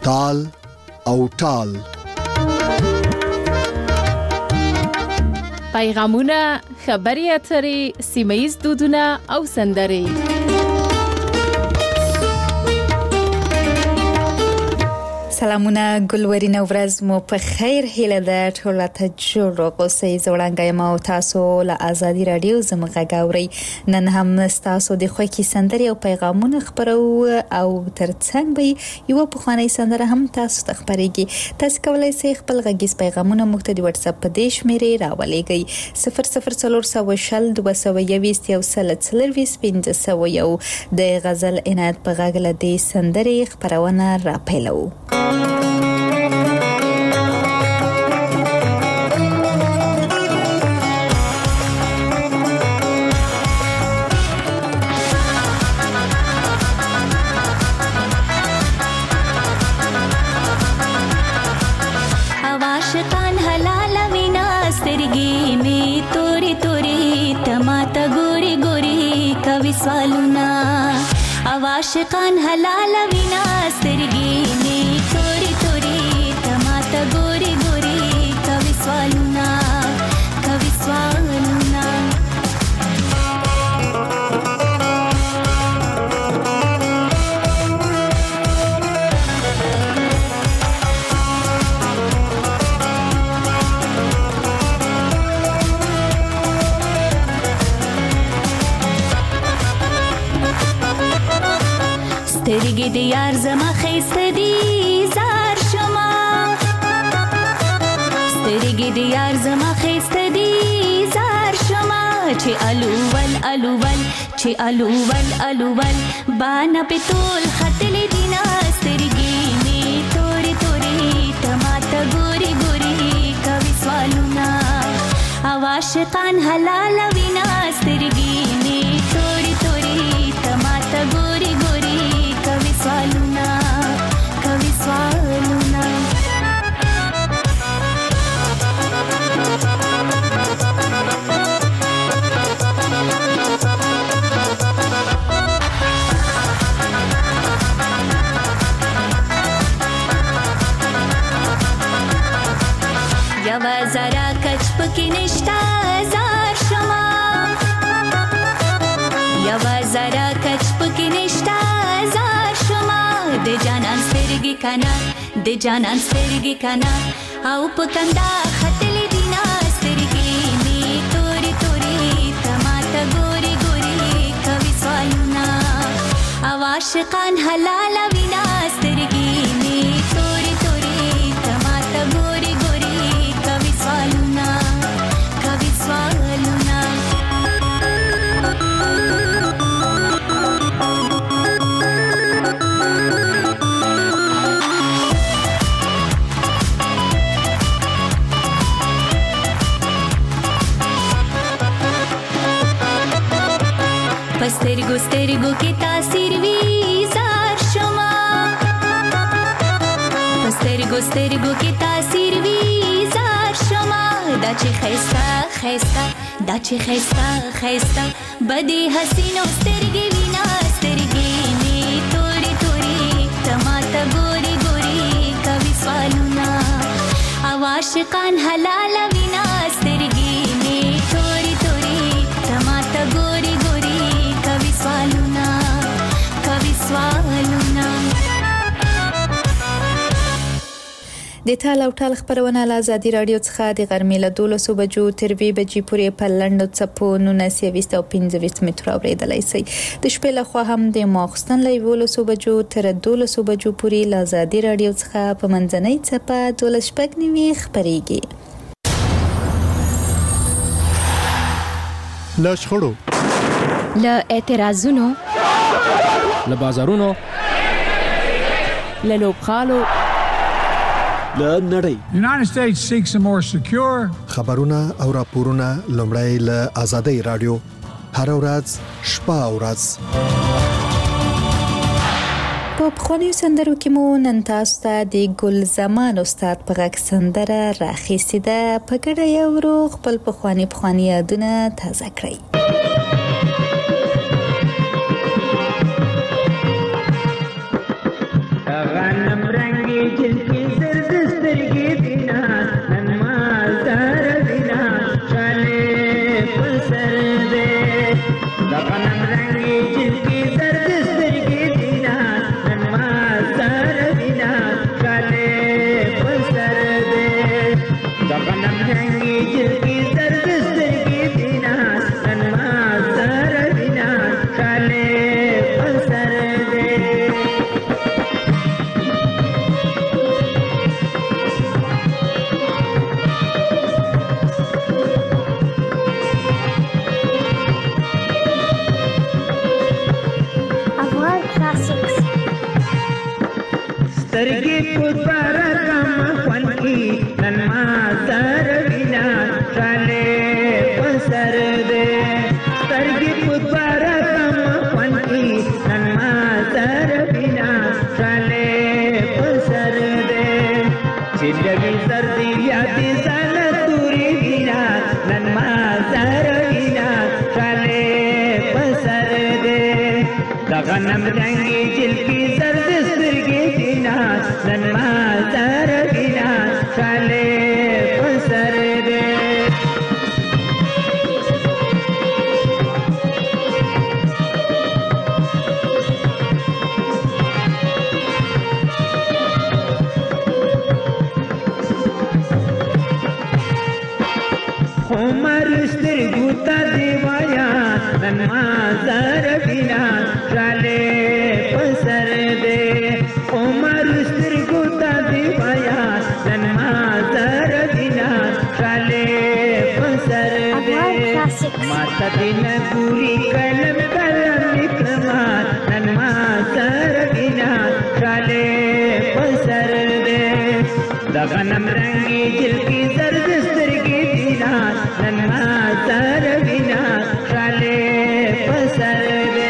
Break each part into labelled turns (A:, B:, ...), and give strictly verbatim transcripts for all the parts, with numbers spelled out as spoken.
A: تال او ټال.
B: پیغامونه، خبري اترې، سیمه‌ییز دودونه او سندرې.
C: سلامونه ګلورینه، ورځ مو په خیر. هیله ده ټول ته جوړ اوسئ. زوړنګ یم او تاسو له آزادي رادیو زموږ غاوري. نن هم تاسو د خوښي سندرې او پیغامونه خبرو او ترڅنګ به یو په خواني سندره هم تاسو ته خبرېږي. تاسو کولای شئ خپل غږیز پیغامونه موږ ته د واتس اپ په دې شمیرې راولېږئ صفر صفر څلور سوه شل دوه سوه یوویشت یو سل څلرویشت پنځه سوه یو. د غزل عنایت په غږ له دې سندرې خبرونه راپیلو.
D: आशिकान हलाल विना स्तरगी में तोरी तोरी तमाता गोरी गोरी कवि स्वालुना कवि स्वालुना. سترګې د یار زما خیسته دي زار شما، سترګې د یار زما خیسته دي زار شما. چې الوول الوول چې الوول الوول بانا په تول خطلې دینا سترګې می تورې تورې تماته ګوري ګوري کوي سوالونه. او عاشقان حلال وینا سترګې می تورې تورې تماته ګوري ګوري کوي سوالونه کوي سوالونه. یوا زرا کچ پکې نشتا زار شما، یوا زرا کچ پکې نشتا زار شما. د جانان سترګې کنا د جانان سترګې کنا او پکندا خطلې دینا سترګې می تورې تورې تماته ګوري ګوري کوي سوالونه. او عاشقان حلال وینا سترګې می تورې تورې تماته ګوري ګوري کوي سوالونه کوي سوالونه. سترګو سترګو کې تاثیر وی زار شما، سترګو سترګو کې تاثیر وی زار شما. دا چې خيستا خيستا دا چې خيستا خيستا بدی حسینو سترګې وینا سترګې می تورې تورې تماته ګوري ګوري کوي سوالونه. او عاشقان حلال وینا سترګې می تورې تورې تماته ګوري ګوري کوي سوالونه کوي سوالونه.
C: د ټال او ټال خبرونه له آزادي رادیو څخه د غرمې له دولسو بجو تر وی بجې پورې په لنډو څپو نولس یویشت او پنځه ویشت متره اورېدلی شئ. د شپې له خوا هم د ماخوستن له یولسو بجو تر دولسو بجو پورې له آزادي رادیو څخه په منځنۍ څپه دولس شپږ نوي خپرېږي.
A: له شخړو،
B: له اعتراضونو،
E: له بازارونو،
B: له لوبغالو،
A: له نړۍ.
F: The United States seeks a more secure.
A: خبرونه او راپورونه لومړی له آزادۍ رادیو هر ورځ شپه او ورځ.
C: په پخوانیو سندرو کې مو نن تاسو ته د ګل زمان استاد په غږ سندره راخیستې ده. په ګډه یو ورو خپل پخواني پخواني یادونه تازه کړئ.
G: غنم رنگی Classics.
H: سترګې پوتبار کم خوانکی نن ما سر وینا چاله پسر دے سترګې پوتبار کم خوانکی نن ما سر وینا چاله پسر دے چې لګي سردی یاد سال توري وینا نن ما سر وینا چاله پسر دے غنم رنگی جلکی زرد سترگی دینا نن ما سر بینا چالے پسر دے عمر سترگو تا دیوایا نن ما سر بینا چالے پسر دے عمر سترگو تا دیوایا نن ما سر بینا چالے پسر دے ماتا دین گوری کلم کلم نکلما نن ما سر بینا چالے پسر دے دغنم رنگی جل کی زرد سترگی دینا نن ما سر بینا چالے پسر دے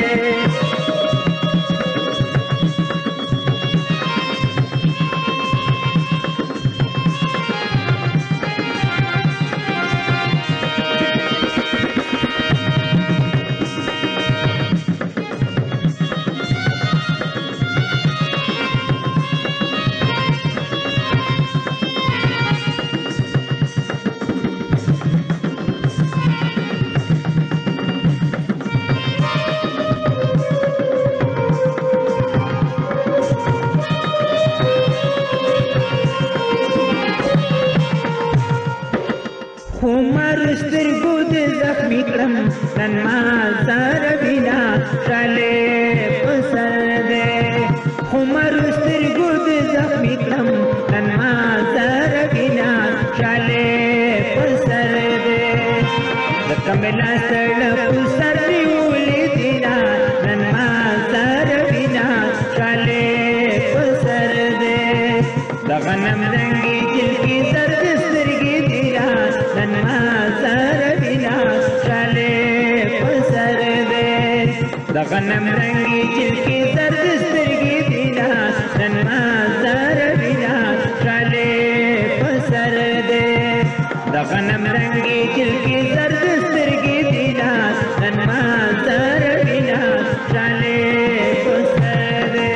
H: عمر سترگو دے زخمی کرم نن ما سر بینا چالے پسر دے عمر سترگو دے زخمی کرم نن ما سر بینا چالے پسر دے دکملا سڑ پسر دیولی دینا نن ما سر بینا چالے پسر دے دغنم رنگی جل کی زرد سترگی دینا نن ما سر بینا چالے پسر دے دغنم رنگی جل کی زرد سترگی دینا نن ما سر بینا چالے پسر دے دغنم رنگی جل کی زرد سترگی دینا نن ما سر بینا چالے پسر دے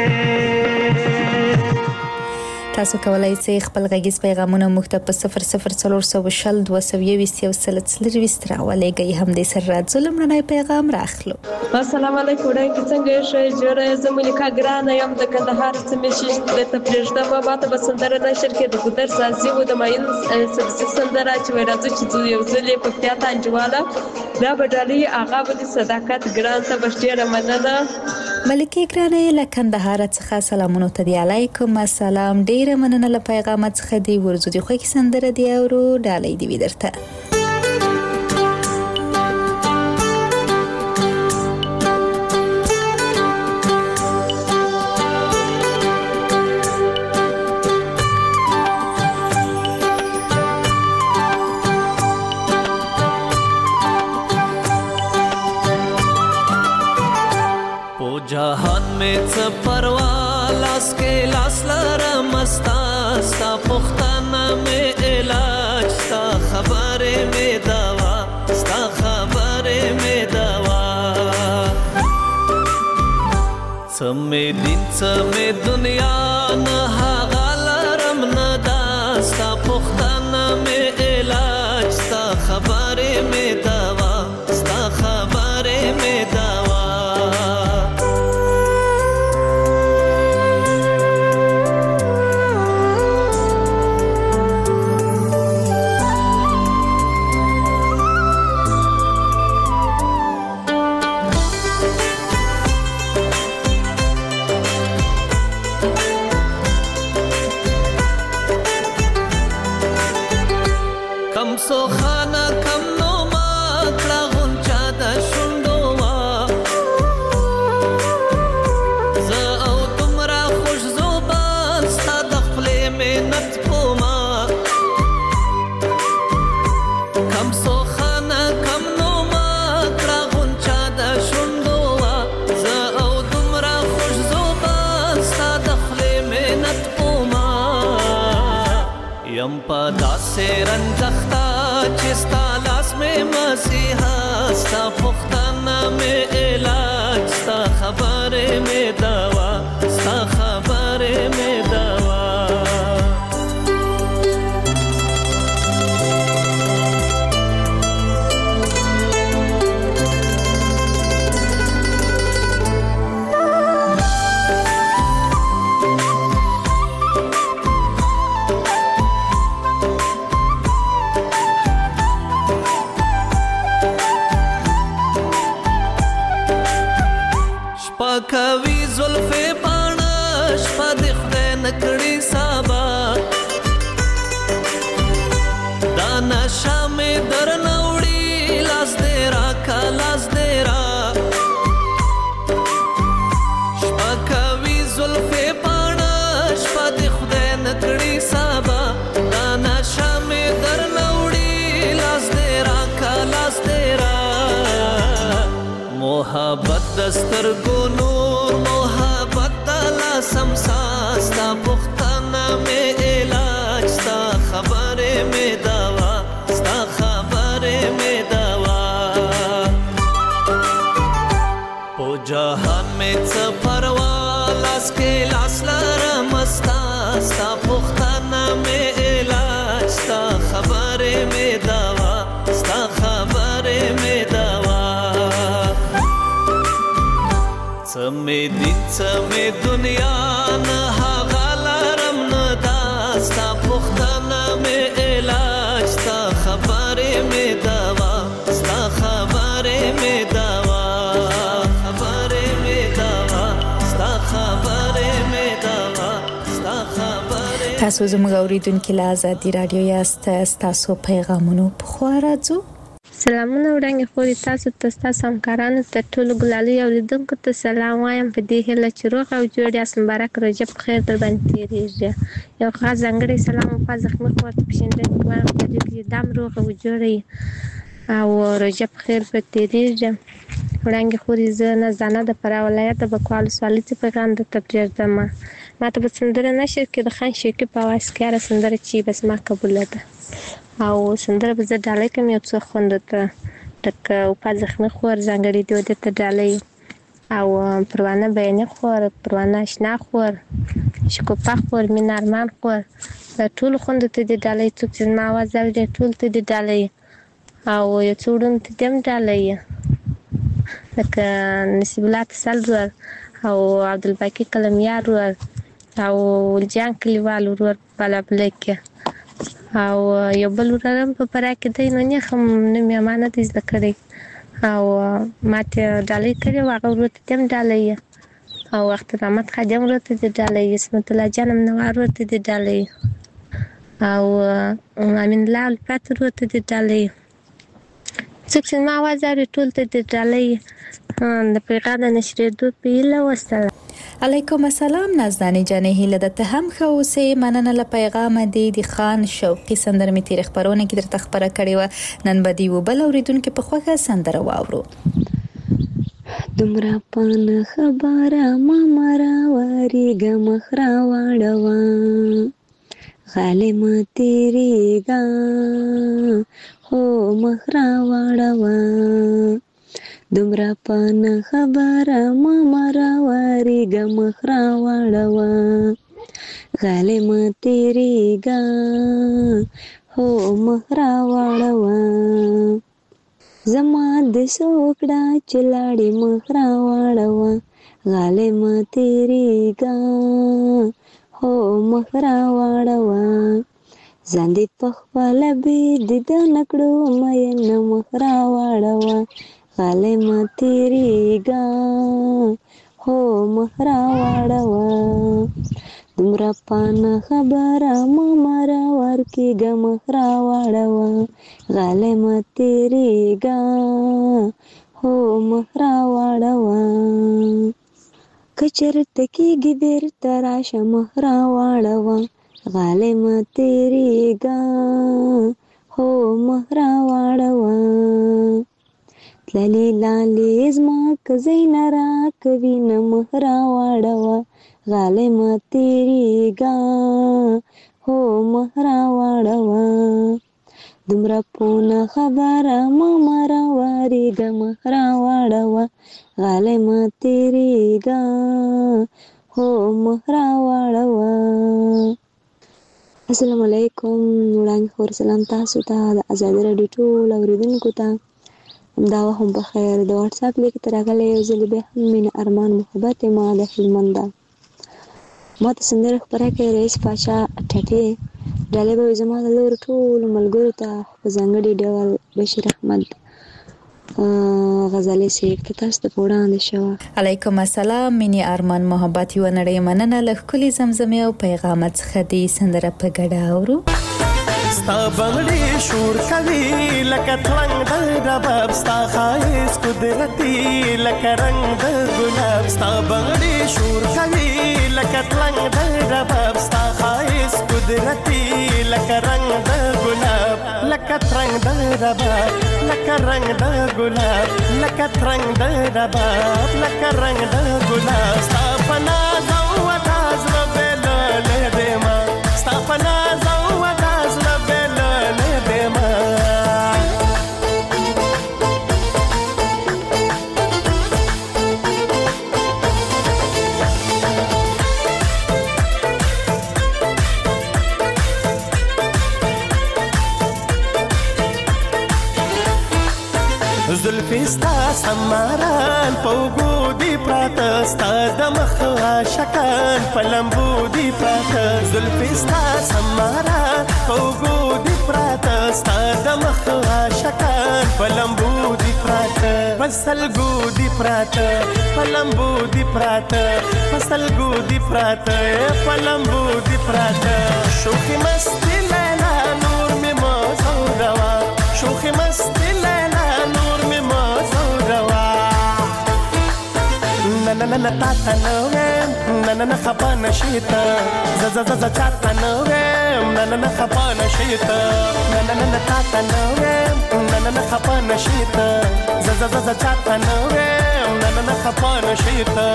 C: تاسو کولای شئ خپل غږیز پیغامونه موږ ته په صفر صفر څلور سوه شل دوه سوه یوویشت یو سل څلرویشت راولېږئ. همدې سره راځو لومړنی پیغام راخلو.
I: السلام علیکم وړاندې څنګه شئ جوړه زه ملکه ګرانه یم د کندهار سیمې شي د تپریشته په باته بسندره نشر کې د ګودر سازي و د ماین سبزي سندره چې راځي چې یو ځلې په پیاته انجواله دا بډالي اغا ولې صداقت ګران ته بشټیره مننه.
C: ملکه ګرانه له کندهار څخه سلامونه ته دی. علیکم السلام. ډیره مننه له پیغامات څخه دی. ورزو دی خو کې سندره دی اورو ډالۍ دی ودرته.
J: जहान में च परवा लास के लास लरम स्ता स्ता पुख्ताना में इलाज स्ता खबरे में दवा स्ता खबरे में दवा समे दिन समे दुनिया न हागलरम न दास्ता पुख्ताना में इलाज स्ता खबरे में दवा स्ता खबरे में दवा یم په داسې رنځخته چې ستا لاس مې مسیحا ستا پوښتنه مې علاج ستا خبرې مې دوا ستا خبرې مې دوا کوي زلفې پاڼه شپه د خدای نکړي سبا دا نشه مې در نوړي لاس دې راکا لاس دې را شپه کوي زلفې پاڼه شپه د خدای نکړي سبا دا نشه مې در نوړي لاس دې راکا لاس دې را محبت دسترګو نور محبت دلا سمسا ستا پختانه مې علاج ستا خبرې مې دوا ستا خبرې مې دوا په جهان مې څه پروا لاس کې لاس لرم ستا ستا پختانه مې علاج ستا خبرې مې دوا ستا خبرې مې دوا سمې دین سمې دنیا نه هغه لرم نه دا ستا پوښتنه مې علاج ستا خبرې مې دوا ستا خبرې مې دوا خبرې مې دوا ستا خبرې مې دوا ستا خبرې.
C: تاسو زموږ اوریدونکو له آزادي رادیو یاست. تاسو پیغامونو په خوا راځو.
G: سلامونه وړاندې خوري تاسو ته تاسو همکارانو ته ټول ګلالي اوریدونکو ته سلام وایم په دې هیله چې روغ او جوړ یاست. مبارک رجب خیر در باندې تیریږي. یو خاص ځانګړی سلام په زخمي خور په پښینده کوم په دې کې دام روغ او جوړ او رجب خیر په تیریږي. وړاندې خوري زه نه زنه د فرا ولایت د بکوال سوالي څخه پیغام د تبریر دمه ماته به سندره نشر کې د خان شیکی په واس کې را سندره چې بس ما قبول ده او سندره به زه ډالۍ کوم یو څه خوند ته تک او په زخمي خور ځانګړي دی د ته ډالۍ او پروانه بیان خور پروانه آشنا خور شکوپا خور مینارمان خور ټول خوند ته د ډالۍ څوک چې ما आवाज اوري ټول ته د ډالۍ او یو څوډن ته دم ډالۍ لکه نصیب الله تسل او عبدالباقی کلمیار او جان کلیوال ورور بلا بلکه او یو بل ورم په پرا کې دی نو نه هم نه مې امانت زده کړی او ماته ډالۍ کړی واغه ورته تم ډالۍ او وخت رحمت خادم ورته د ډالۍ اسمت الله جانم نوار ورته د ډالۍ او امین الله الفات ورته د ډالۍ څوک چې ما आवाज اوري ټول ته د ډالۍ د پیغام نشریدو په اله وسلام.
C: علیکم السلام نازدانې جانې هیله ده ته هم ښه اوسې. مننه له پیغام دی د خان شوقي سندره مې تیر خبرونه کې درته خبره کړې و. نن به دی وبل اوریدونکو په خوښه سندره واورو.
K: دومره پان خبره ما مرا وریګه مخرا واړوا غالم تیریګا هو مخرا واړوا دومره پان خبره ما مرا وریګه مخرا واړوا غالم تیریګا هو مخرا واړوا زما د سوکړه چلاړې مخرا واړوا غالم تیریګا هو مخرا واړوا ځان دې په خپل به د نکړو مې نه مخرا واړوا غالم تیریګا هو مخرا واړوا دومره پان خبره ما مرا ورکیګا مخرا واړوا غالم تیریګا هو مخرا واړوا کچرته کېږي بیرته راشه مخرا واړوا غالم تیریګا هو مخرا واړوا تللی لالی زما کزین را کوي نه مخرا واړوا غالم تیریګا هو مخ راواړوه دومره پونه خبره مه مه راوارېږه مخ راواړوه غلی مه تېرېږه هو مخ راواړوه. السلام علیکم. وړاندې خور سلام تاسو ته د ازادي راډیو ټول اورېدونکو ته همدا وخت هم په خیر. د واټساپ لیک ته راغلی یو ځل بیا هم مینه ارمان محبت ما د هلمند ده. ما ته سندره خپره کوي رئیس پاچا ټټې. ډالۍ به وي زما د لورو ټولو ملګرو ته په ځانګړي ډول بشیر احمد غزالي صاحب ته تاسو ته په وړاندې شوه.
C: علیکم السلام. مینې ارمان محبت یوه نړۍ مننه له ښکلي زمزمې او پیغامت څخه دې سندره په ګډه اورو.
J: ستا بنګړي شور کوي لکه ترنګ د رباب ستا ښایست قدرتي لکه رنګ د ګلاب ستا بنګړي شور کوي لکه ترنګ د رباب ستا ښایست قدرتي لکه رنګ د ګلاب لکه ترنګ د رباب لکه رنګ د ګلاب لکه ترنګ د رباب لکه رنګ د ګلاب ستا په ناز او ودا زړه بېلولی دی ما ستا په ناز او ودا زړه بېلولی دی ما. زلفې ستا سماران په اوږو دي پراته ستا د مخ عاشقان په لمبو دي پراته زلفې ستا سماران په اوږو دي پراته ستا د مخ عاشقان په لمبو دي پراته په سلګو دي پراته په لمبو دي پراته په سلګو دي پراته په لمبو دي پراته شوخي مستي لیلا نور مې مه زوروا شوخي مستي لیلا نور مې مه زوروا نه نه نه تا ته نه ویم نه نه نه خفه نشې ته زه زه زه زه چا ته نه ویم نه نه نه خفه نشې ته نه نه نه تا ته نه ویم نه نه نه خفه نشې ته زه زه زه زه چا ته نه ویم نه نه نه خفه نشې ته.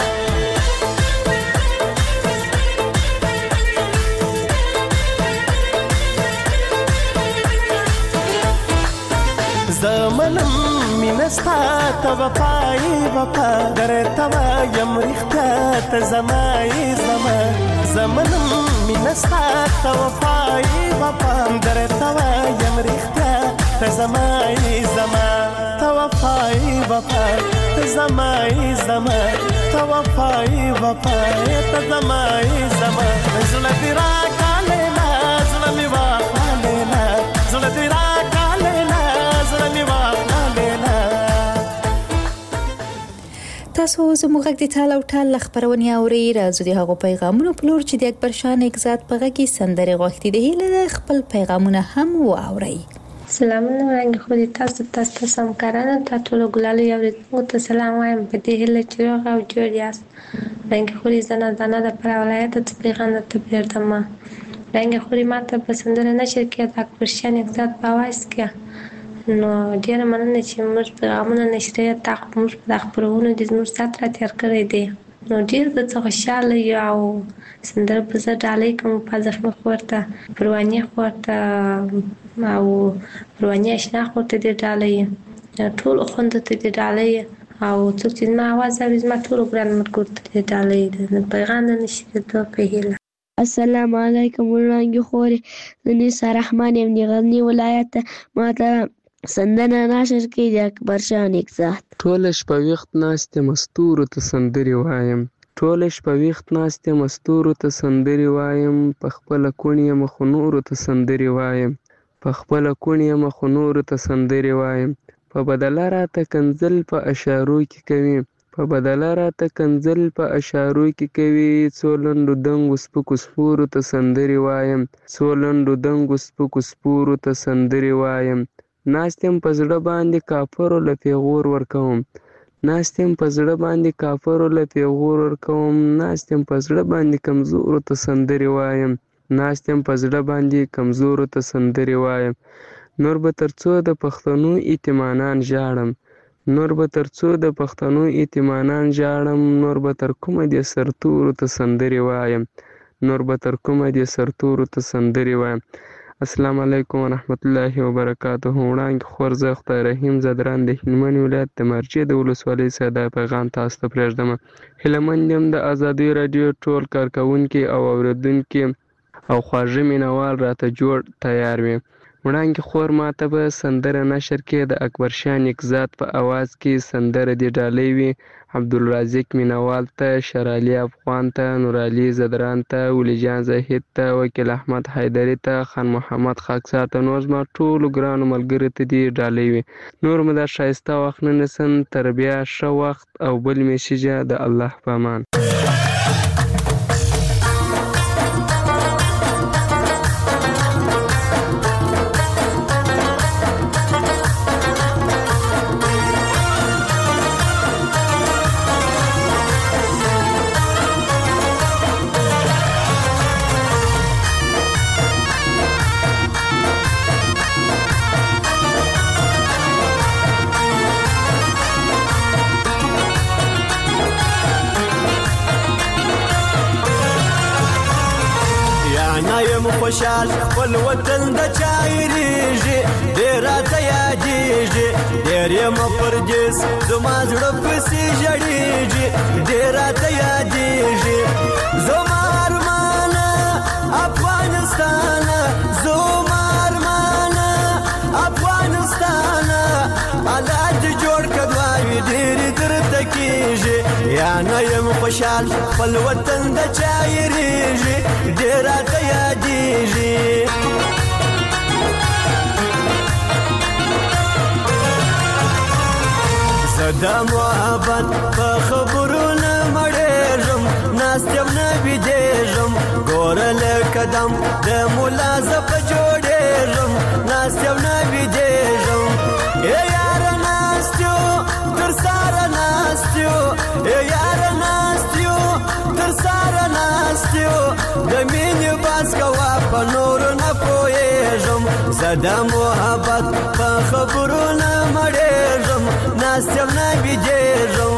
J: زمنم مینستا ته وفایي وفا درته وایم رښتیا ته زما یې زما زمنم مینستا ته وفایي وفا درته وایم رښتیا ته زما یې زما ته وفایي وفا ته زما یې زما ته وفایي وفا ته زما یې زما زړه دې راکړه لیلا زړه مې واخله لیلا زړه دې راکړه لیلا زړه مې واخله لیلا.
C: تاسو زموږ غږ د ټال او ټال خبرونه اورئ. راځو د هغو پیغامونو په لور چې د اکبر شاه نګزاد په غږ کې سندرې غوښتي دي هیله خپل پیغامونه هم واورئ.
G: سلامونه وړاندې خو دې تاسو تاسو ته همکارانو ته ټولو ګلالو اورېدونکو ته سلام وایم په دې هیله چې روغ او جوړ یاست. وړاندې خو دې زنه دانه د فراه ولایت د تبلیغاند ته پرېږدم. وړاندې خو دې ماته په سندره نشر کې د اکبر شاه نګزاد په اواز کې نو ډېره مننه چې موږ پیغامونه نشریه تا موږ په دغه خپرونو دې زموږ ساعت را تېر کړی دی نو ډېر زه څه خوشحاله یو او سندره به زه ډالۍ کوم په زخمي خور ته پروانې خور ته او پروانې اشنا خور ته دې ډالۍ ټولو خویندو ته دې ډالۍ او څوک چې زما اواز اوري زما ټولو ګران ملګرو ته دې ډالۍ د پیغام د نشریدو په هیله.
L: السلام علیکم وړاندې خورې زه نثار رحمان یم د غزني ولایت ماته سندره نشر کې د اکبر شاه نګزاد.
M: ټوله شپه ویښت ناست یم ستورو ته سندرې وایم ټوله شپه ویښت ناست یم ستورو ته سندرې وایم په خپله کوڼ یم خو نورو ته سندرې وایم په خپله کوڼ یم خو نورو ته سندرې وایم په بدله راته کنځل په اشارو کې کوي په بدله راته کنځل په اشارو کې کوي څو لنډو دنګو سپکو سپورو ته سندرې وایم څو لنډو دنګو سپکو سپورو ته سندرې وایم ناست یم په زړه باندې کافرو له پیغور ورکوم ناست یم په زړه باندې کافرو له پیغور ورکوم ناست یم په زړه باندې کمزورو ته سندرې وایم ناست یم په زړه باندې کمزورو ته سندرې وایم نور به تر څو د پښتنو یتیمانان ژاړم نور به تر څو د پښتنو یتیمانان ژاړم نور به تر کومه دې سرتورو ته سندرې وایم نور به تر کومه دې سرتورو ته سندرې وایم. السلام علیکم ورحمت الله وبرکاته. وړاندې خور زه خدای رحیم زدران د هلمند ولایت د مرجې د ولسوالۍ څخه دا پیغام تاسو ته پرېږدم. هیله یم د ازادي راډیو ټول کارکوونکي او اورېدونکي او خواږه مینوال راته جوړ تیار وي. وړاندې خور ما ته به سندره نشر کې د اکبر شاه نیکزاد په اواز کې سندره دې ډالۍ وي. عبدالرازق مینوال ته، شرعلي افغان ته، نورعلي زدران ته، ولی جان زاهد ته، وکیل احمد حیدري ته، خان محمد خاکسار ته، نور زما ټولو ګرانو ملګرو ته دې ډالۍ وي. نور مو دا ښایسته وخت نه نیسم، تر بیا ښه وخت او بل میسیجه د الله په امان.
J: خوشحال خپل وطن د چایریږي ډېر راته یادېږي ډېر یم پردیس زما زړه پسې ژړېږي ډېر راته یادېږي زما ارمانه افغانستانه زما ارمانه افغانستانه الله دې جوړ کړه دعاوې ډېرې درته کېږي یا نه یم خوشحال خپل وطن د چایریږي ډېر راته یادېږي زه د محبت په خبرو نه مړېږم ناست یم نه بیدېږم ګوره لکه دم د ملا زه په جوړېږم ناست یم نه بیدېږم ای یاره ناست یو تر ساره ناست یو ای یاره ناست یو تر ساره ناست یو د مینې باز کوه په نورو نه پوهېږم زه د محبت په خبرو نه مړېږم ناست یم نه بیدېږم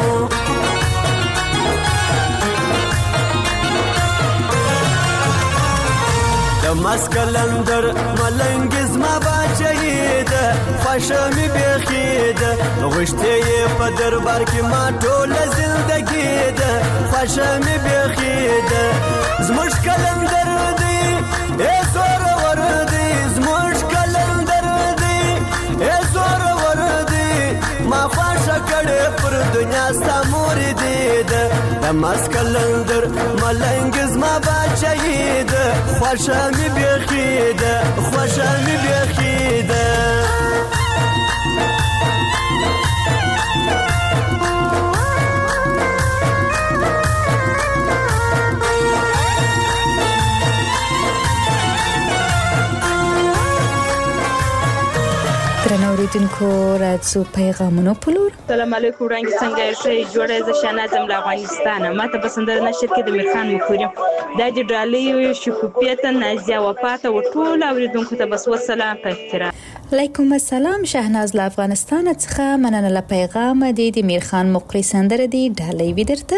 J: د مسکلندر ملنګ زما باچهي ده خوښه مې بیخي ده غوښتې یې په دربار کې ما ټوله زندګي ده خوښه مې بیخي ده زموږ کلندر دی ای زورور دی زموږ کلندر دی ای زورور دی ما خوښه کړې پر دنیا ستا مور دی ده د مسکلندر ملنګ زما باچهي ده خوښه مې بیخي ده خوښه مې بیخي ده
C: درنو اوریدونکو راځو پیغامونو په لور.
N: السلام علیکم وړاندې څنګه یې ښه جوړه زه شهناز یم له افغانستانه. ما ته په سندره نشر کې د میرخان مکوري دا دې ډالۍ شکوفیه ته نازیه وفا ته ټولو اوریدونکو ته بس وسلام په احترام.
C: علیکم السلام شهناز له افغانستان څخه مننه له پیغام دې د میرخان مقری سندره دې ډالۍ وي درته.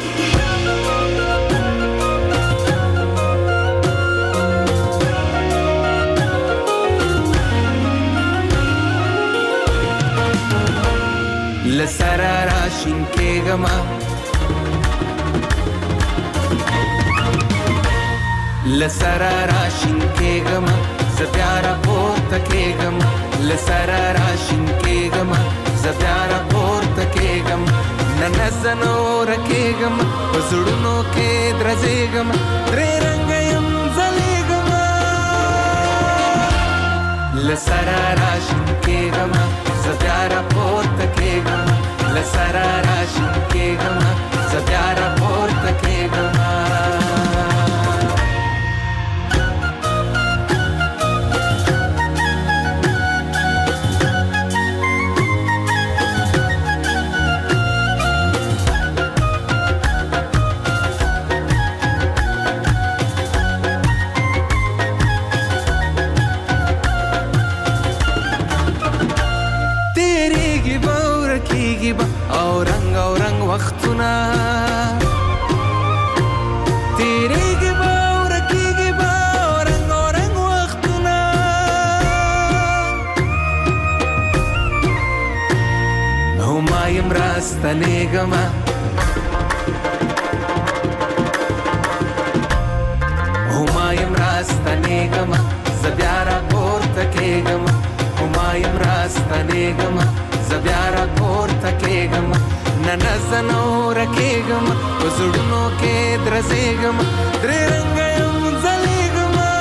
O: لسرا راشین کېږم لسرا راشین کېږم زه بیا راپورته کېږم لسرا راشین کېږم زه بیا راپورته کېږم نن زه نوره کېږم په زړونو کې درځېږم درې رنګه یم ځلېږم لسرا راشین کېږم زه بیا راپورته کېږم لسرا راشین کېږم زه بیا راپورته کېږم او رنگ راستنېږمه همایم راستنېږمه زه بیا راپورته کېږمه همایم راستنېږمه زه بیا راپورته کېږمه نه نه زه نه ورکېږمه په زړونو کې درزېږمه درې رنګه یم ځلېږمه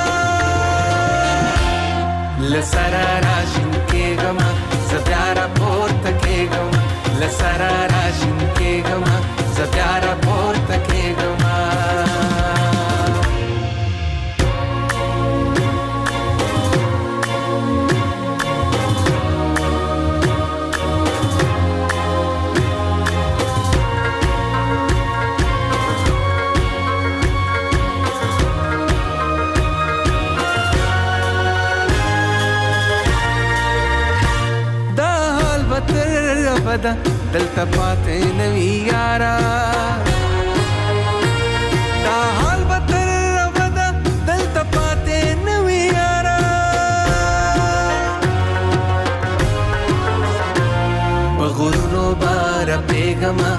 O: له سره راشین کېږمه زه بیا راپورته کېږمه له سره راشین کېږمه زه بیا راپورته کېږمه بدا دلته پاتې نوي یارا دا حال به تر ابده دلته پاتې نوي یارا په غرونو به رپېږمه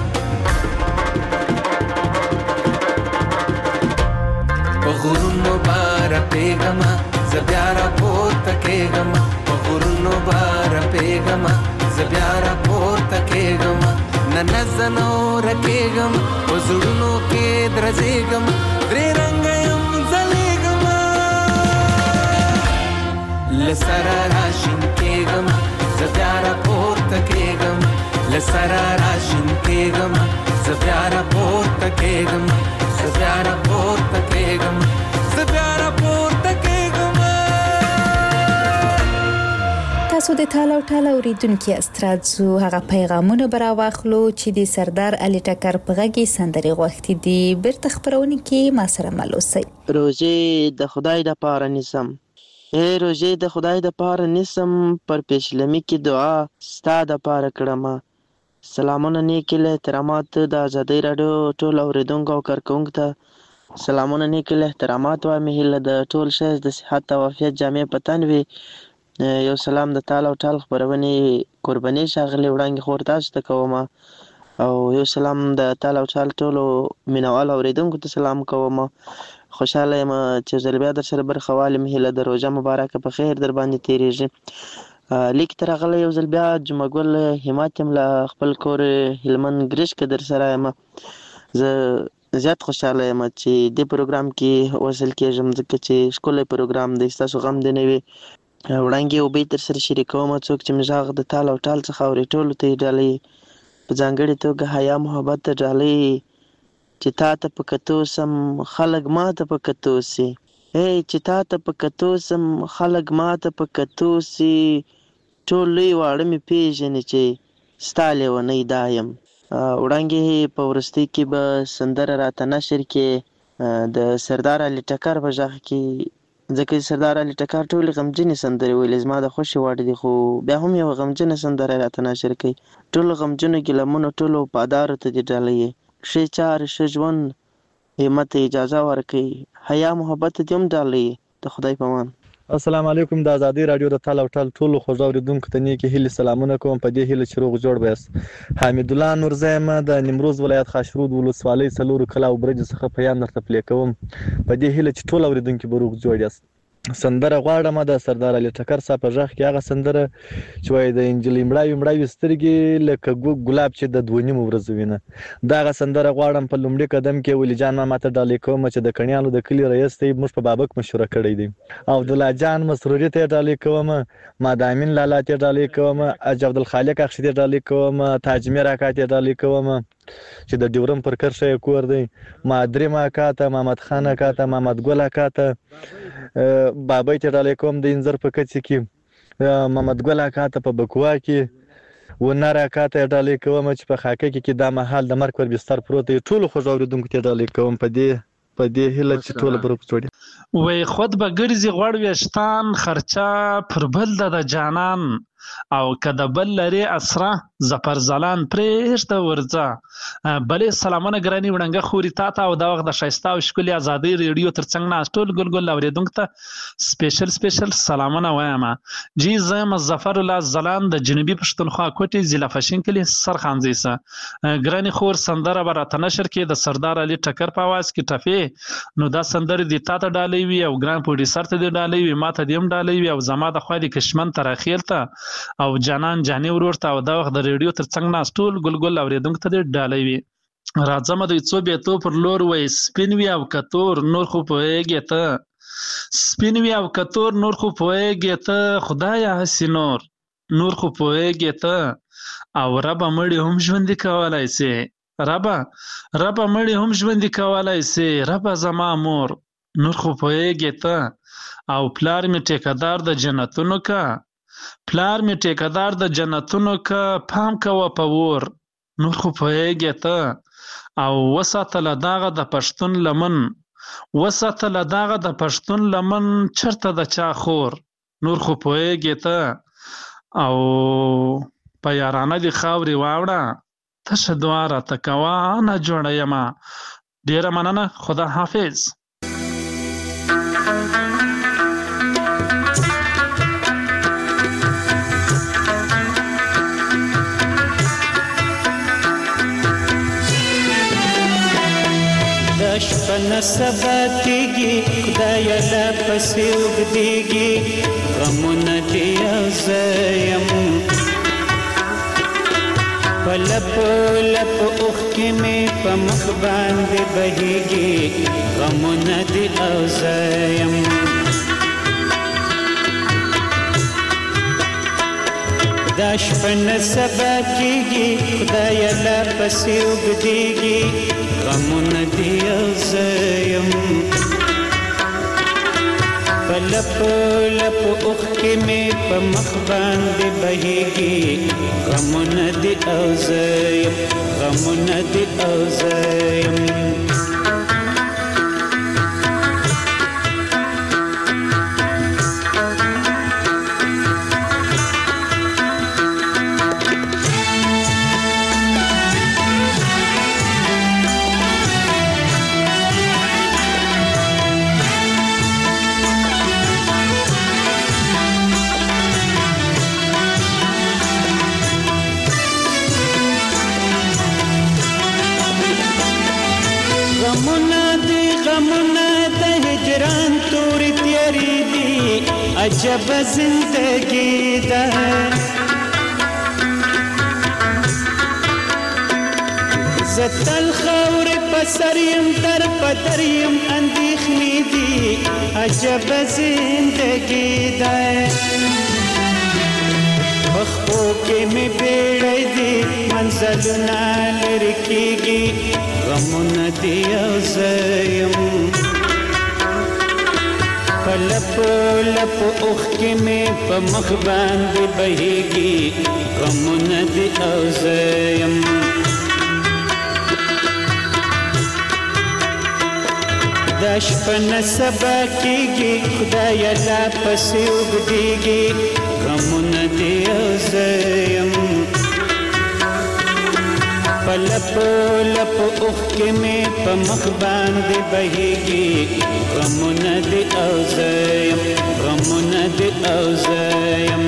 O: په غرونو به رپېږمه زه بیا راپورته کېږمه په غرونو به رپېږمه زه بیا راپورته کېږمه نه نه زه نه ورکېږمه په زړونو کې درزېږمه درې رنګه یم ځلېږمه له سره راشین کېږمه زه بیا راپورته کېږمه له سره راشین کېږمه زه بیا راپورته کېږمه زه بیا راپورته کېږمه زه بیا راپورته کېږمه
C: تاسو د ټال او ټال اوریدونکو استرادزو هغه پیغامونه براواخلو چې د سردار علي ټکر په غږی سندري غوښتي دي بیرته خبرونه کې ما سره ملوسي
P: روزي د خدای د پاره نسم اے روزي د خدای د پاره نسم پر پېشلمي کې دعا ستاد د پاره کړم سلامونه نیکه له احترامات د ازادي رادیو ټول اوریدونکو او کارکونکو ته سلامونه نیکه له احترامات او مهله د ټول شې د صحت او عافیت جامع پتن وي یو سلام د تعالی او تعالی خبرونه قرباني شاغلي وړاندې خور تاسو ته کوم او یو سلام د تعالی او تعالی ټولو مینوال اوریدونکو ته سلام کوم خوشاله یم چې زلبیا در سره برخواله مهله د روزه مبارکه په خیر در باندې تیریږي لیک تر غل یو زلبیا جمعګل هماتم له خپل کور هلمن ګریش کې در سره یم زه زیات خوشاله یم چې د پروګرام کې وصل کېږم ځکه چې سکولي پروګرام د تاسو غم دی نه وي وړاندې او به تر سره شریکوم څوک چې مزاغ د تال او ټال څخه اوري ټولو ته ډالۍ په ځانګړي توګه حیا محبت ته ډالۍ چې تا ته په کتو سم خلک ما ته په کتو سي اے چې تا ته په کتو سم خلک ما ته په کتو سي ټول لوی واړه مې پیژنې چې ستا لیونی دا یم وړاندې په ورستۍ کې به سندره راته نشر کې د سردار علي ټکر په غږ کې ځکه سردار علي ټکر ټول غمجنې سندرې ویلې زما د خوشي وړ دي خو بیا هم یو غمجنې سندره راته نشر کوي ټول غمجنو ګلمونو ټولو پادارو ته دي ډالۍ ښه چار ښه ژوند همت اجازه ورکړي حیا محبت دې هم ډالۍ د خدای په امان
Q: السلام علیکم د ازادي رادیو د ټال او ټال ټولو خوږ اوریدونکو ته نیکی هیله سلامونه کوم په دې هیله چې روغ جوړ بیاست حمید الله نورزیم د نیمروز ولایت خاشرود ولسوالۍ څلورو کلا او برج څخه پیام درته پلی کوم په دې هیله چې ټول اوریدونکو به روغ جوړ یاست سندره غواړم د سردار علي ټکر صاحب په ژغ کې هغه سندره چې وای د انجلي مړاوي مړاوي سترګې لکه ګلاب چې د دوه نیمو ورځې وینه دا هغه سندره غواړم په لومړي قدم کې ولي جان ما ماته ډالۍ کوم چې د کڼیانو د کلی رئیس ته موږ په بابک مشوره کړی دی او د لا جان مسروري ته ډالۍ کوم ما د امین لالا ته ډالۍ کوم اج عبد الخالق اخشي ته ډالۍ کوم تاجمیر اکا ته ډالۍ کوم چې د ډیورم پر کرشه کور دی ما درې ما کاته محمد خان کاته محمد ګل کاته بابای ته ډالۍ کوم د انځر په کڅ کې محمد ګل کاته په بکوا کې ونره کاته ډالۍ کوم چې په خاکه کې دا محل د مرګ پر بستر پروت دی ټول خو اوریدونکو ته ډالۍ کوم په دې په دې هله چې ټول بروپ جوړي
R: وای خود به ګرځي غوړ وشتان خرچا پر بل د جانان او که د بل لري اسره زفر زلان پرېږده ورځه. بلې سلامونه ګرانې وړنګه خوري تا ته او دا وخت د ښایسته او ښکلي ازادۍ ریډیو تر څنګ ناست ټول ګل ګل اورېدونکو ته سپیشل سپیشل سلامونه وایم. جی زه یم ظفر الله زلان د جنوبي پښتونخوا کوټې ضلع فشین کلي سرخانځي څه. ګرانې خور سندره به راته نشر کې د سردار علي ټکر په اواز کې ټپې، نو دا سندرې دې تا ته ډالۍ وي او ګران پروډیوسر ته دې ډالۍ وي، ما ته دې هم ډالۍ وي او زما د خوا دې کشمن تراخیل ته او جانان جانې ورور ته او دا وخت د ریډیو تر څنګ ناست ټول ګل ګل اورېدونکو ته دې ډالۍ وي. راځمه دوی څو بیتو پر لور وی سپین وي او کتور نور خو پوهېږې ته، سپین وي او کتور نور خو پوهېږې ته، خدایه هسې نور نور خو پوهېږې ته، او ربه مړي هم ژوندي کولی سي، ربه ربه مړي هم ژوندي کولی سي، ربه زما مور نور خو پوهېږې ته، او پلار مې ټیکهدار د جنتونو که، پلار مې ټیکهدار د جنتونو که، پام کوه په ور نور خو پوهېږې ته، او وساته له داغه د پښتون لمن، وساته له داغه د پښتون لمن، چرته د چا خور نور خو پوهېږې ته، او په یارانه دې خاورې واوړه تشه دعا راته کوه نه جوړه یمه. ډېره مننه، خدا حافظ.
S: دا شپه نه سبا کېږي خدایه لا پسې اوږدېږي، غمونه دې یو زه یم په لپو لپو اوښکې مې په مخ باندې بهېږي، غمونه دې او زه یم. دا شپه نه سبا کېږي خدایه لا پسې اوږدېږي، غمونه دې او زه یم په لپو لپو اوښکې مې په مخ باندې بهېږي، غمونه دې او زه یم، غمونه دې او زه یم. عجب زندگی ده زتل خور پسریم در پدریم اندیخنی دی، عجب زندگی ده بخبو کې می بیړی دی منزلونه لرې کېږي، غمونه دې او زه یم په لپو لپو اوښکې مې په مخ باندې بهېږي، غمونه دې او زه یم. دا شپه نه سبا کېږي خدایه لا پسې اوږدېږي، غمونه دې او زه یم په لپو لپو اوښکې مې په مخ باندې بهېږي، غمونه دې او زه یم، غمونه دې او زه یم.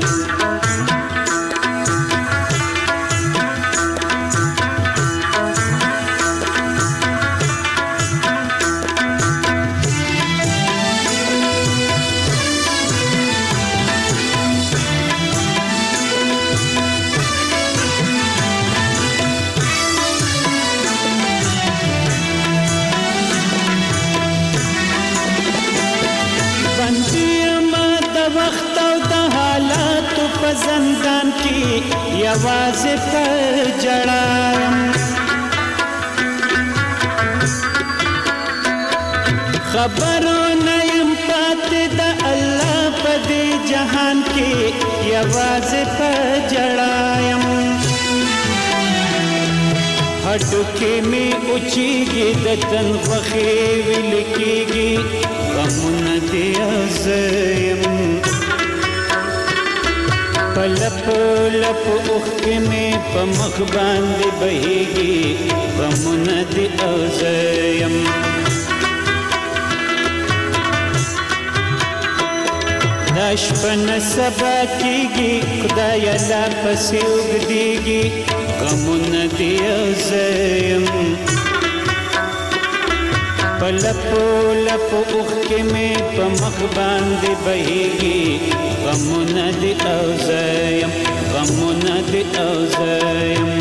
S: زندان کی یوازې په جړایم، خبرونه یم پاتې د الله په دې جهان کې یوازې په جړایم، هډوکې مې اوچېږي د تن غوښې ویل کېږي، غمونه دې او زه یم پلپ لپ اوخکې مې په مخ باندې بهیږي غمونه دې او زه یم دا شپه نه سبا کېږي خدایه لا پسې اوږدېږي غمونه دې او زه یم په لپو لپو اوښکې مې په مخ باندې بهیږي غمونه دې او زه یم غمونه دې او زه یم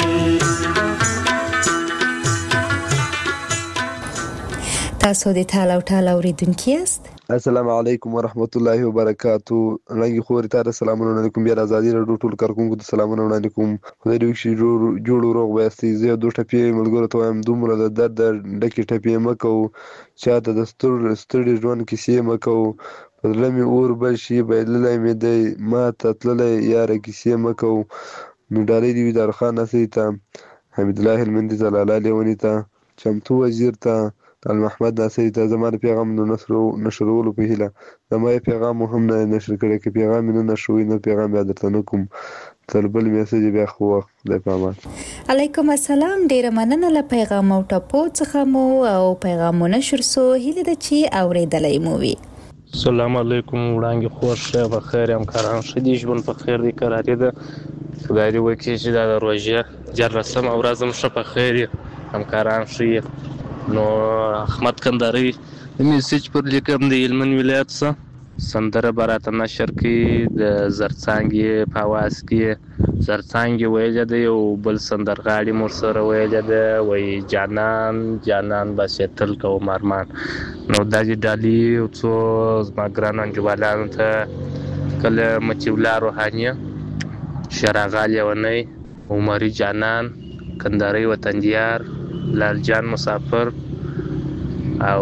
C: تاسو د ټال او ټال اوریدونکي یاست
T: السلام علیکم ورحمت الله وبرکاتو رنګي خوري تاسو سلامونه علیکم بیا آزادي رادیو ټول کارکونکو ته سلامونه علیکم خدای دې وکړي جوړ روغ وایستي زه دوه ټپې ملګرو ته وایم دومره د درد ډکې ټپې مکو چاته د ستړي ژوند کیسې مکو په زړه مې اور بل شي بایللی مې دی ما ته تللی یاره کیسې مکو نو ډالۍ دې وي دارخان نصري ته حمید الله هلمندي ته لالا لیوني ته چمتو وزیر ته محمد ناصري ته زما د پیغام نو نشرولو په هیله زما یې پیغام هم نه نشر کړی که پیغام یې نه نشروي نو پیغام بیا درته نه کوم تر بل میسج بیا ښه وخت خدای په امان
C: علیکم السلام ډیره مننه له پیغام او ټاپو څخه مو او پیغام مو نشر سو هیله ده چې اوریدلی مو وي
U: السلام علیکم وړانګې خوښ شه په خیر همکاران ښه دي ژوند په خیر دی کراري ده خدای دې وکړي چې دا د روژې جرسم او ورځ هم ښه په خیر یې همکاران ښه یې نو احمد کندهاري میسج پر لیکم د هلمند ولایت څخه سندره به راته نشر کړي د زرڅانګې په اواز کې زرڅانګې ویلې ده یو بل سندرغاړي مو ورسره ویلې ده وایي جانان جانان بس یې تل کوم ارمان نو دا دې ډالۍ یو څو زما ګرانو انډیوالانو ته کله مچیولا روحانیه شراغا لیونی عمري جانان کندهاري وطندیار لال جان مسافر او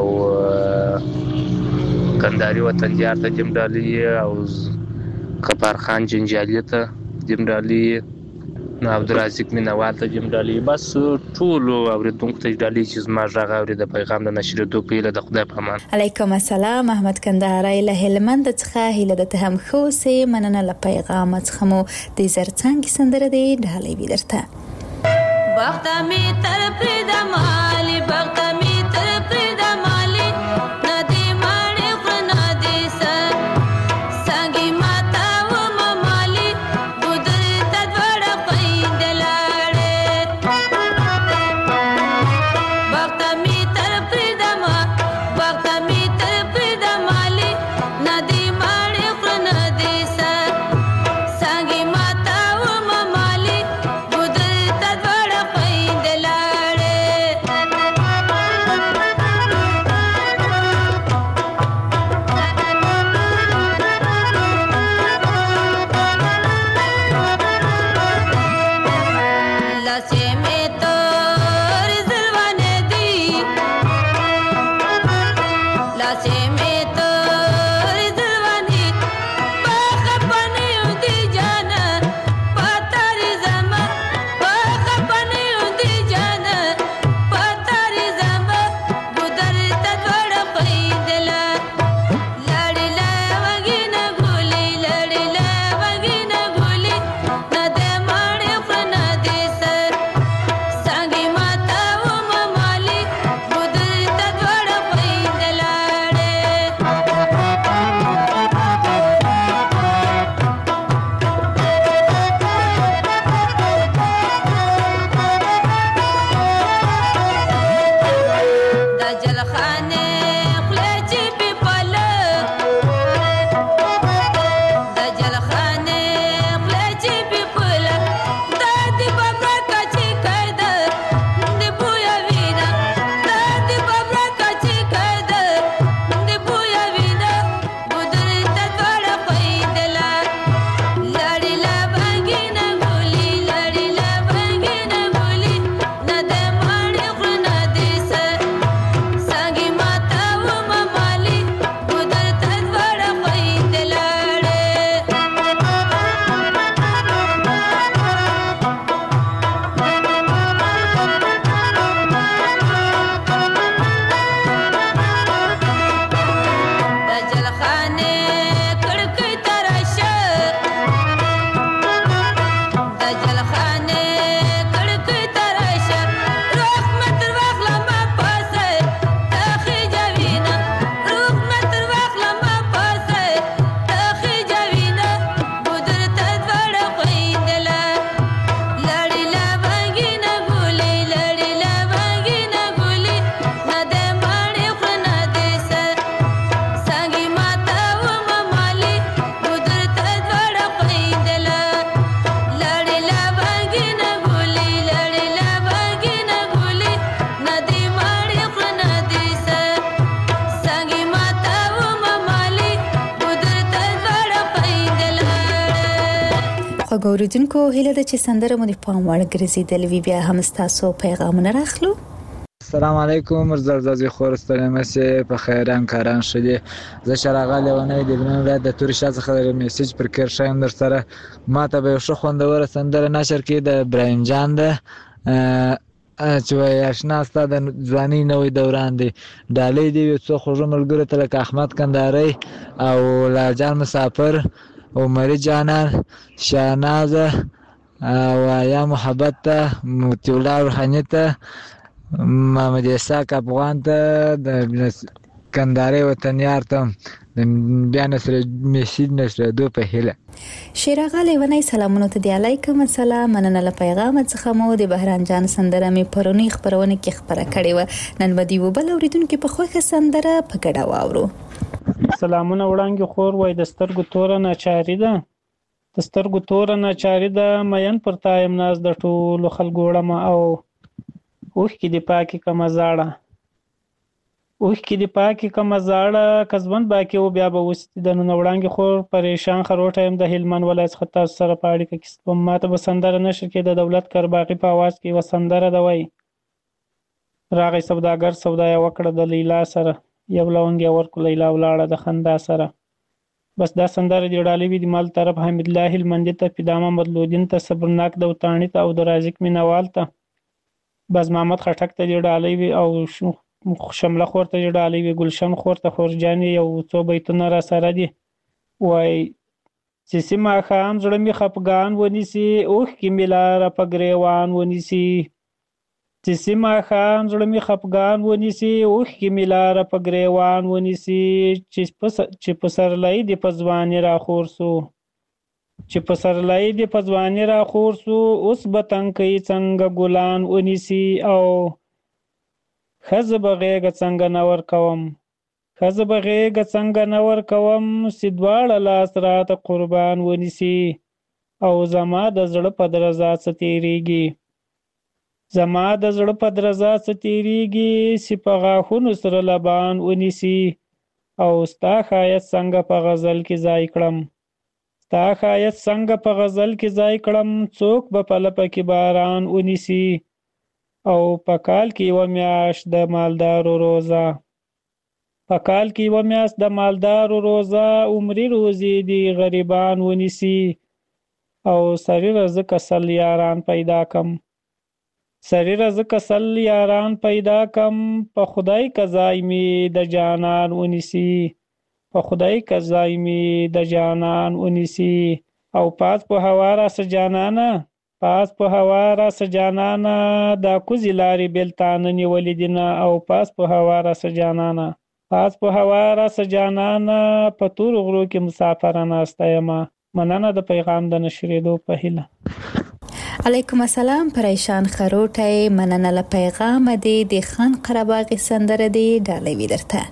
U: کندهاري وطندیار ته دیم ډالۍ او غفار خان جنجالي ته دیم ډالۍ نو عبدالرزاق مینوال ته دیم ډالۍ بس ټولو اورېدونکو ته ډالۍ چې زما غږ اوري د پیغام د نشریدو په هیله د خدای په امان
C: علیکم السلام احمد کندهاري له هلمند څخه هیله ده ته هم ښه اوسې مننه له پیغام څخه مو د زرڅانګې سندره دی ډالۍ وي درته
D: بخت می تر پرد مالی بخت می تر پرد مالی ندی مانی خور ندی سر سنگی ماتا و ممالی بودر تدوڑ پیند لاره بخت می تر پرد مال بخت می تر پرد مالی ندی مانی خور ندی سر سنگی ماتا و ممالی بودر تدوڑ Sanghi mata
C: خوږ اوریدونکو هیله ده چې سندره مو د پام وړ ګرځېدلې وي. بیا هم ستاسو پیغامونه راخلو.
E: السلام علیکم مرزازي خورستل مسه په خیر همکاران شدي. زه شراغه لونی د بنو ولایت د توري شاه څخه میسج پر کیر شایم در سره ماته به شو خوندور سندره نشر کې د ابراهیم جان ده چې وای آشنا ستاد ځواني نوې دوران دی ډالې دی څو خوږ ملګری ته لکه احمد کنداري او لاجان مسافر عمر جانان شاهناز او یا محبت ته موتی الله روحاني ته محمد اسحاق افغان ته د کنداري وطنیار ته بیا نصر میسید نصر دو په هله
C: شیراغه لیونی سلامونه ته دی علیکم السلام مننه له پیغام څخه مو د بهرام جان سندره می پرونی خبرونه کې خبره کړې و نن بدی و بل اوریدونکو په خوخه سندره په ګډه واورو.
V: سلامونه وړاندې خور وای د سترګو تور نه چاري ده د سترګو تور نه چاري ده مین پر تایم ناز د ټولو خلکو وړم او اوخ کې دی پاکي کما زاړه اوخ کې دی پاکي کما زاړه کزبند باکي او بیا به وست د نن وړاندې خور پریشان خروټه هم د هلمن ولایت خطا سره پاړی کې کیسه ماته بسندره نشر کې د دولت کرباقي په आवाज کې وسندره ده وای راغی سوداګر سودا وکړه د لیلا سره یو لونګي ورکو لیلا ولاړه د خندا سره بس دا سندره دی ډالې وی د مال طرف حمید الله هلمندي ته پیدامه مدلودین ته صبرناک د وتانی ته او د رازق مینوال ته بس محمد خټک ته دی ډالې وی او شمله خور ته دی ډالې وی ګلشن خور ته خورجاني یو څو بیتونه را سره دي وای چې سیمه خام زړه می خپګان ونیسي اوخ کی ملار په گریوان ونیسي چې سیمه خام زړه می خپګان ونیسي اوخ کی ملار په گریوان ونیسي چې پس چې پسرلای دی پزوانی را خورسو چې پسرلای دی پزوانی را خورسو اوس بتنګي څنګه ګلان ونیسي او خزه بغیګ څنګه نور کوم خزه بغیګ څنګه نور کوم سیدواړه لاس راته قربان ونیسي او زما د زړه په درزا ستیریږي زما د زړه په درزا ستیریږي سپغه خون سره لبان ونیسي او ستا خایت څنګه په غزل کې ځای کړم ستا خایت څنګه په غزل کې ځای کړم څوک به په لپه کې باران ونیسي او په کال کې و میاش د مالدارو روزه په کال کې و میاش د مالدارو روزه عمرې روزي دی غریبان ونیسي او سری رزق اصل یاران پیدا کم سری رزق اصل یاران پیدا کم په خدای قضای می د جانان ونیسي په خدای قضای می د جانان ونیسي او پاس په هوا را سجانانا پاس په هوا را سجانانا دا کوزی لاري بلتان نیولې دینه او پاس په هوا را سجانانا پاس په هوا را سجانانا په تور غرو کې مسافرانه استایما مننه د پیغام د نشریدو په هیله.
C: علیکم السلام پریشان خروټه مننه له پیغام دی د خان قرباغي سندره دی ډالې وی درته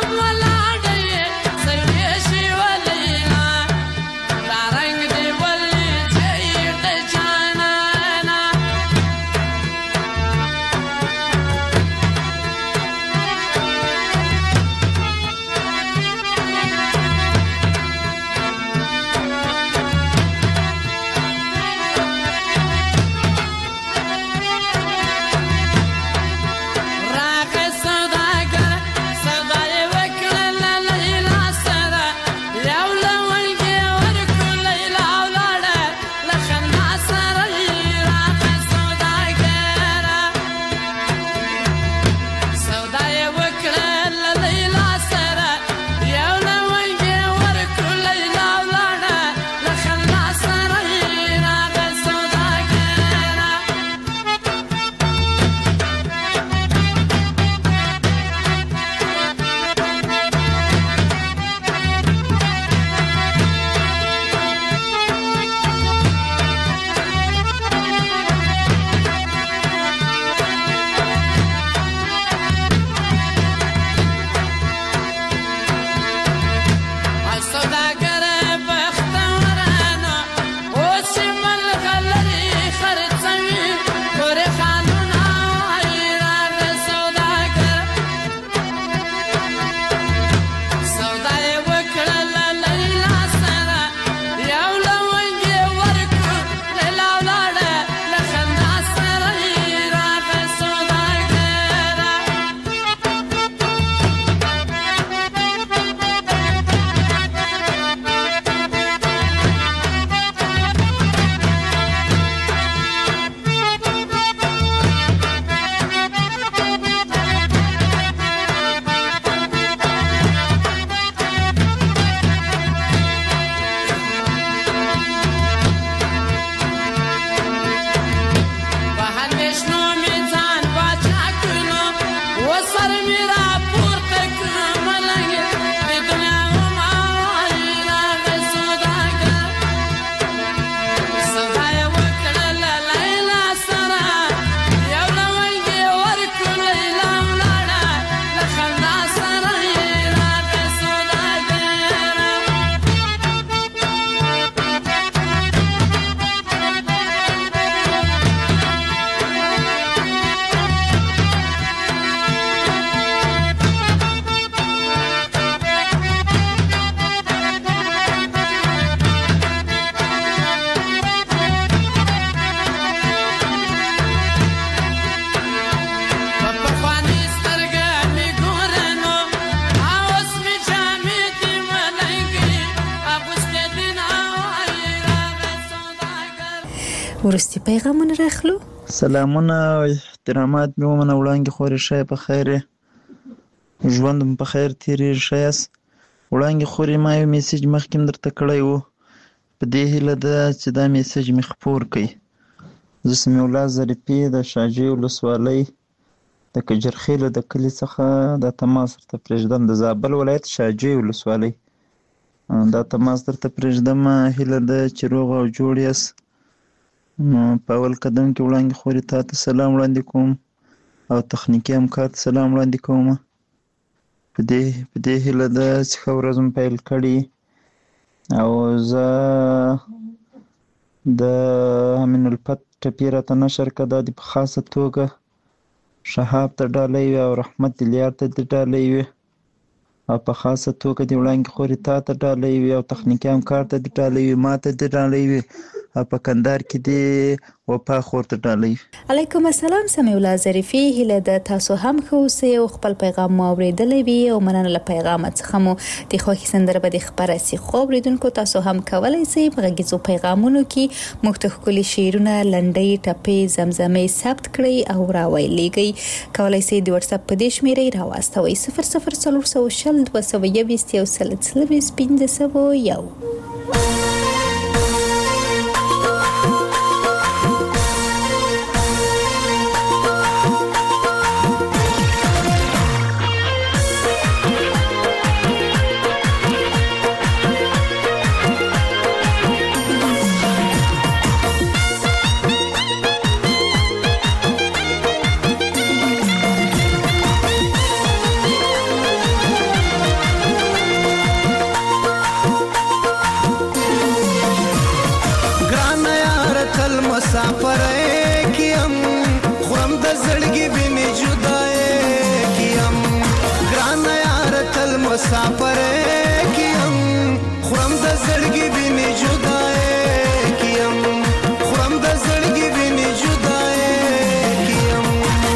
W: Well
C: ورستی پیغامونه راخلو.
B: سلامونه او احترامات مې ومنه وړاندې خورې ښه په خیر ژوند مو په خیر تېرېږي ښه یاست. وړاندې خورې ما یو میسیج مخکې هم درته کړی و، په دې هیله ده چې دا میسیج مې خپور کړئ. زه سمیع الله ظریفي د شاجوی ولسوالۍ د کجرخیلو د کلي څخه دا تماس درته پرېږدم، د زابل ولایت شاجوی ولسوالۍ دا تماس درته پرېږدم. هیله ده چې روغ او جوړ یاست. نو په اول قدم کې وړاندې خورې تا ته سلام وړاندې کوم او تخنیکي همکار ته سلام وړاندې کوم. په دې په دې هیله ده چې ښه ورځ مو پیل کړې او زه د امین الفت ټپې راته نشر کړه، دا دې په خاصه توګه شهاب ته ډالۍ وي او رحمت الیار ته دې ډالۍ وي او په خاصه توګه دې وړاندې خورې تا ته ډالۍ وي او تخنیکي همکار ته دې ډالۍ وي، ما ته دې ډالۍ وي او په کندهار کې دې وفا خور ته ډالۍ وي.
C: علیکم السلام سمیع الله ظریفي، هیله ده تاسو هم ښه اوسئ او خپل پیغام مو اورېدلی وي او مننه له پیغامه څخه مو د خوښې سندره به دې خپره سي. خو اورېدونکو تاسو هم کولی سئ په غږیزو پیغامونو کې موږ ته ښکلي شعرونه، لنډۍ، ټپې، زمزمې ثبت کړئ او راویلیږئ. کولی سئ د وټساپ په دې شمېرې راواستوئ صفر صفر څلور سوه شل دوه سوه یویشت یو سل څلوېښت پنځه سوه یو.
F: مسافر کیم خورم د زړګي ویني جدای کیم خورم د زړګي ویني جدای کیم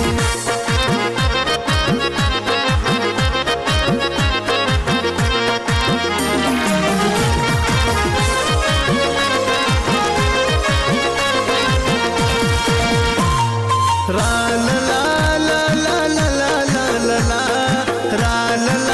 F: را لا لا لا لا لا لا لا لا را لا لا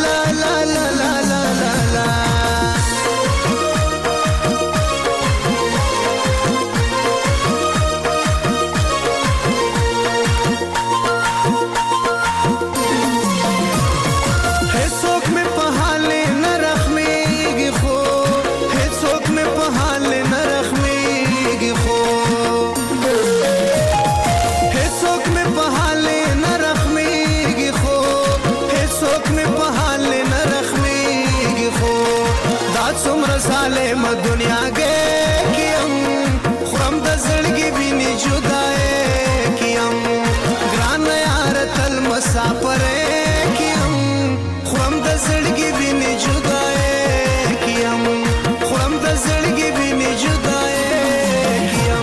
F: ظالم دنیا گے کیم خورم د زړګي ویني جدای کیم ګران یار تل مسافر کیم خورم د زړګي ویني جدای کیم خورم د زړګي ویني جدای کیم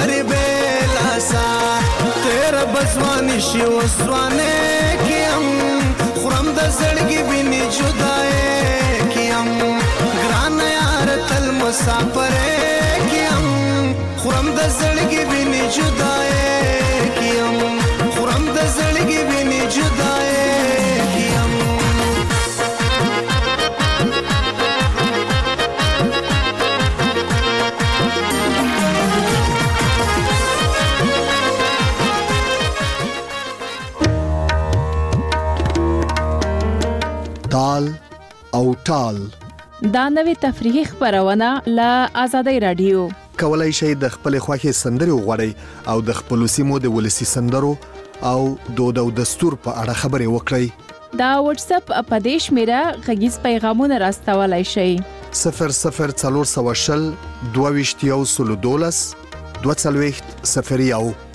F: لارې بېلاسا تېره به ځواني شي اوس ځوانۍ کې یم خورم د زړګي وینې جدایۍ کې یم ګرانه یاره تل مسافرۍ کې یم خورم د زړګي وینې جدایۍ کې یم خورم د زړګي وینې جدایۍ کې یم
A: تال او ټال
H: دا نوې تفریحي خبرونه له آزادۍ رادیو
A: کولای شئ د خپل خوښي سندرې وغواړئ او د خپل سیمو د ولسی سندرو او دود او دستور په اړه خبرې وکړئ
H: دا واتس اپ په دې شمیره غږیز پیغامونه راستولای شئ
A: صفر صفر څلور سوه شل دوه ویشت یو سلو دولس دوه څلوېښت صفر یو